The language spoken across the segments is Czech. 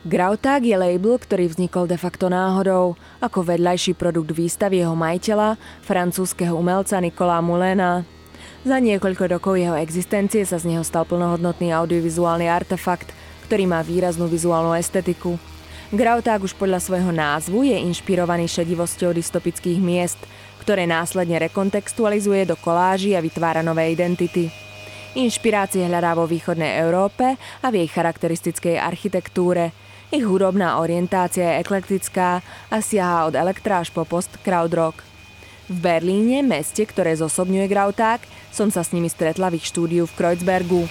Grautag je label, ktorý vznikol de facto náhodou, ako vedľajší produkt výstavy jeho majiteľa, francúzskeho umelca Nicola Moulina. Za niekoľko rokov jeho existencie sa z neho stal plnohodnotný audiovizuálny artefakt, ktorý má výraznú vizuálnu estetiku. Grautag už podľa svojho názvu je inšpirovaný šedivosťou dystopických miest, ktoré následne rekontextualizuje do koláží a vytvára nové identity. Inšpirácie hľadá vo východnej Európe a v jej charakteristickej architektúre. Ich hudobná orientácia je eklektická a siaha od elektra až po post-crowdrock. V Berlíne, meste, ktoré zosobňuje Grautag, som sa s nimi stretla v ich štúdiu v Kreuzbergu.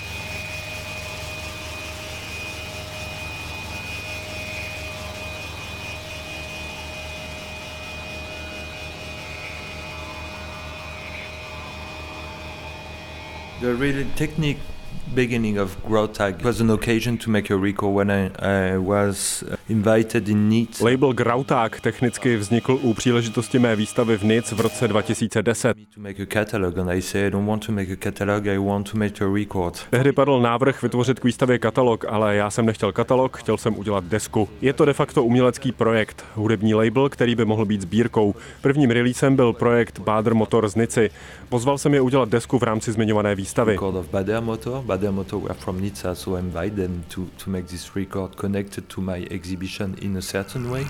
The really technique beginning of Grautag was an occasion to make a record when I was invited in Nice. Label Grautag technicky vznikl u příležitosti mé výstavy v Nice v roce 2010. To make a catalog and I said I don't want to make a catalog, I want to make a record. Tehdy padl návrh vytvořit k výstavě katalog, ale já jsem nechtěl katalog, chtěl jsem udělat desku. Je to de facto umělecký projekt, hudební label, který by mohl být sbírkou. Prvním releasem byl projekt Bader Motor z Nici. Pozval jsem je udělat desku v rámci zmiňované výstavy. Bader Motor were from Nizza, so I invited them to make this record connected to my exhibition in a certain way.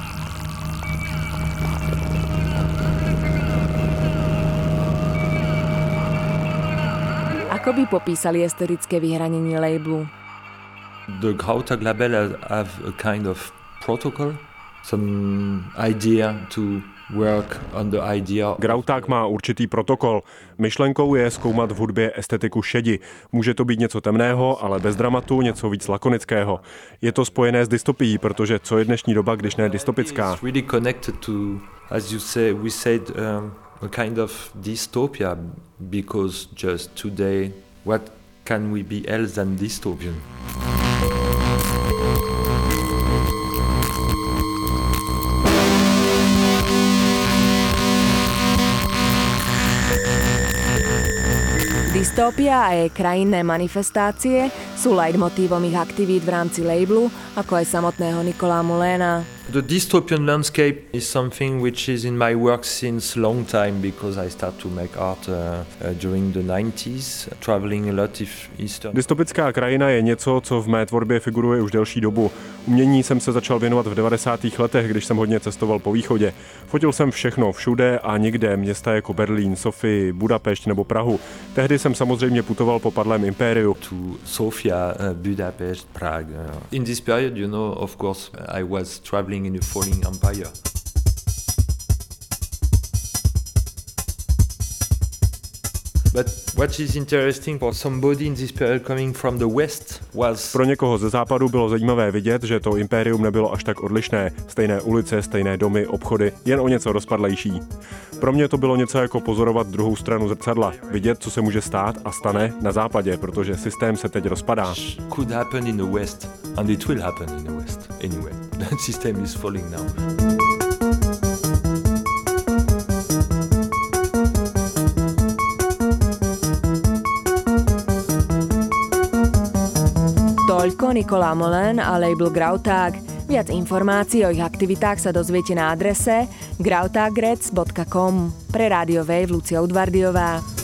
Ako by popísali estetické vyhranenie labelu? The Grautag label have a kind of protocol, some idea to work on the idea. Grautag má určitý protokol. Myšlenkou je zkoumat v hudbě estetiku šedi. Může to být něco temného, ale bez dramatu, něco víc lakonického. Je to spojené s dystopií, protože co je dnešní doba, když ne dystopická? It's really connected to, as you say, we said, a kind of dystopia, because just today, what can we be else than dystopian? Dystópia a jej krajinné manifestácie sú leitmotívom ich aktivít v rámci labelu, ako aj samotného Nicola Moulina. The dystopian landscape is something which is in my work since long time, because I start to make art during the 90s, traveling a lot of Eastern. Dystopická krajina je něco, co v mé tvorbě figuruje už delší dobu. Umění jsem se začal věnovat v 90. letech, když jsem hodně cestoval po východě. Fotil jsem všechno, všude a nikde, města jako Berlín, Sofii, Budapešť nebo Prahu. Tehdy jsem samozřejmě putoval po padlém impériu. To Sofia, Budapest, Prague. In this period, you know, of course, I was traveling in a falling empire. But what is interesting for somebody in this period coming from the west was... Pro někoho ze západu bylo zajímavé vidět, že to impérium nebylo až tak odlišné. Stejné ulice, stejné domy, obchody, jen o něco rozpadlejší. Pro mě to bylo něco jako pozorovat druhou stranu zrcadla. Vidět, co se může stát a stane na západě, protože systém se teď rozpadá. Could happen in the west and it will happen in the west anyway. The system is falling now. Toľko Nicola Moulin a label Grautag. Viac informácií o ich aktivitách sa dozviete na adrese grautagrec.com. Pre Rádio Wave Lucia Udvardiová.